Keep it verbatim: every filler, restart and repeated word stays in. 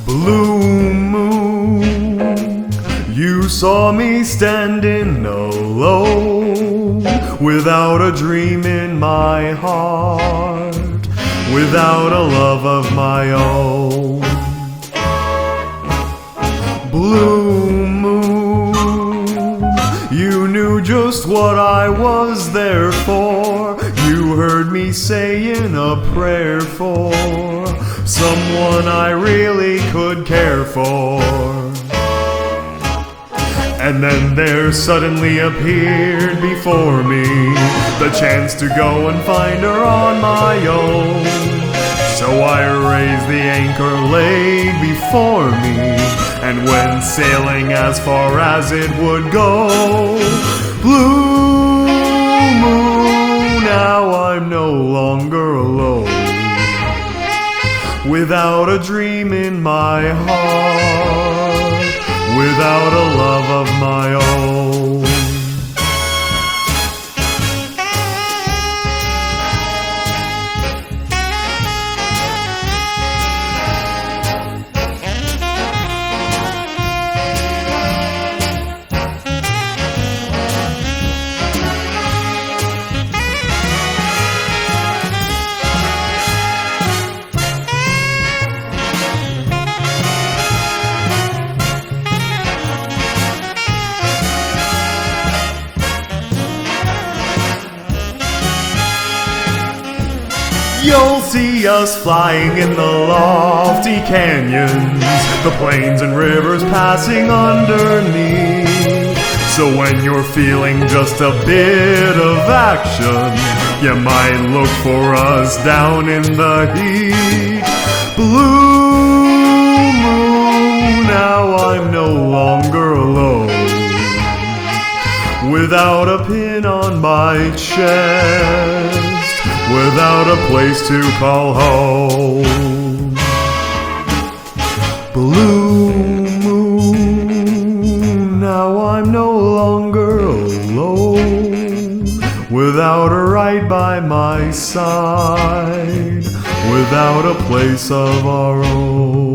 Blue moon, you saw me standing alone, without a dream in my heart, without a love of my own. Blue moon, you knew just what I was there for. You heard me saying a prayer for someone I really could care for. And then there suddenly appeared before me the chance to go and find her on my own. So I raised the anchor laid before me and went sailing as far as it would go. Blue moon, now I'm no longer alone, without a dream in my heart, without a love of my own. You'll see us flying in the lofty canyons, the plains and rivers passing underneath. So when you're feeling just a bit of action, you might look for us down in the heat. Blue moon, now I'm no longer alone, without a pin on my chest, without a place to call home. Blue moon, now I'm no longer alone, without a ride by my side, without a place of our own.